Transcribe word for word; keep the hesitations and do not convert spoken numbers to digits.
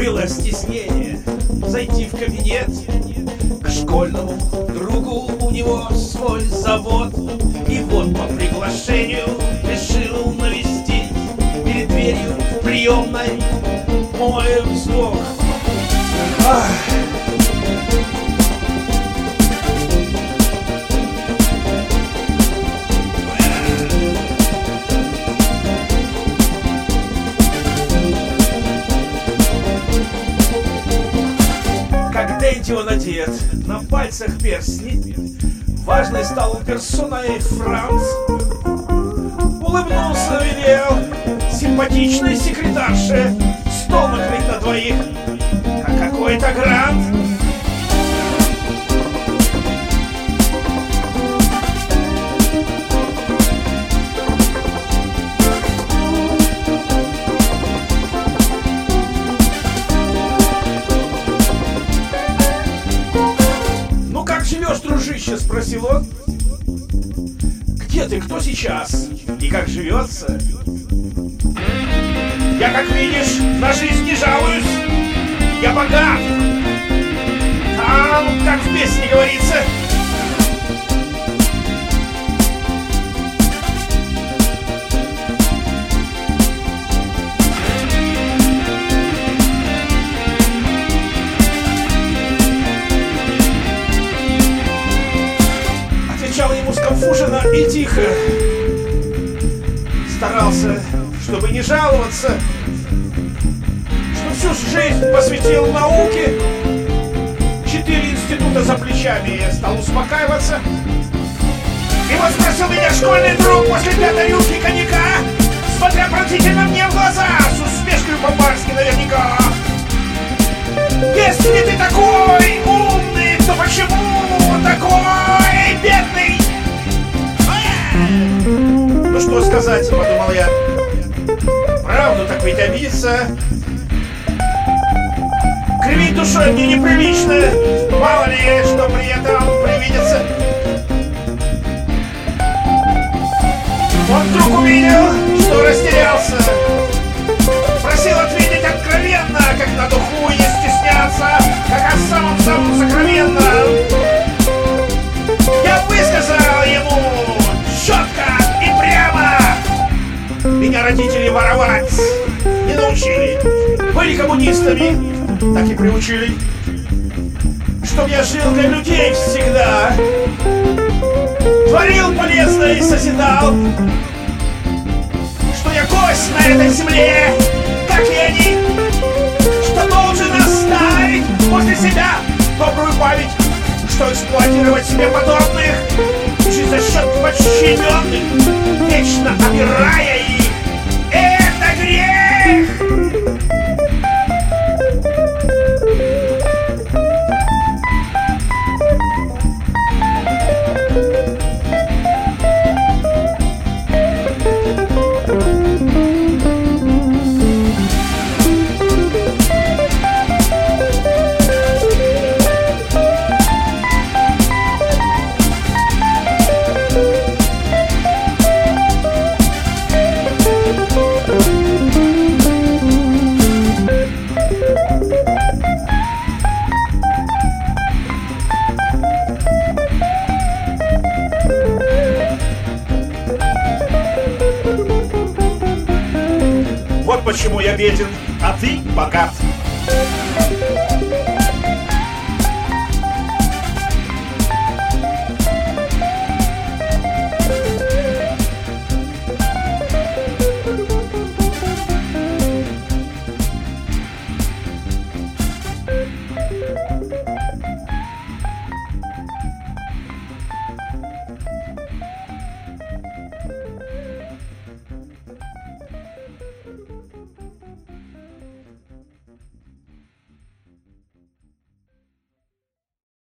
было стеснение зайти в кабинет к школьному другу, у него свой завод. И вот по приглашению решил навестить перед дверью приемной мой вздох. Ах. Как Дэнди он одет, на пальцах перстни, важной стал персоной Франц. Улыбнулся, велел симпатичной секретарше стол накрыть на двоих, как какой-то грант. «Ну как живешь, дружище?» — спросил он. «Где ты? Кто сейчас? И как живется?» «Я, как видишь, на жизнь не жалуюсь. Я богат. Там, как в песне говорится». Отвечал ему сконфуженно и тихо. Старался, чтобы не жаловаться, что всю жизнь посвятил науке. Четыре института за плечами, я стал успокаиваться. И вот спросил меня школьный друг после пятой рюмки коньяка, смотря пронзительно мне в глаза, с усмешкой по-барски наверняка: «Если ты такой умный, то почему такой бедный?» Ну что сказать, подумал я. Правду так ведь обидеться. Кривить душой мне неприлично. Мало ли, что при этом привидится. Он вдруг увидел, что растерялся. Просил ответить откровенно, как на духу, не стесняться, как о самом-самом сокровенном. Я высказал ему четко и прямо. Меня родители воровать не научили. Были коммунистами, так и приучили. Чтоб я жил для людей всегда, творил полезно и созидал. Что я гость на этой земле, как и они. Что должен оставить после себя добрую память. Что эксплуатировать себе подобных чуть за счет подчиненных, вечно обирая их, это грех! Вот почему я беден, а ты богат.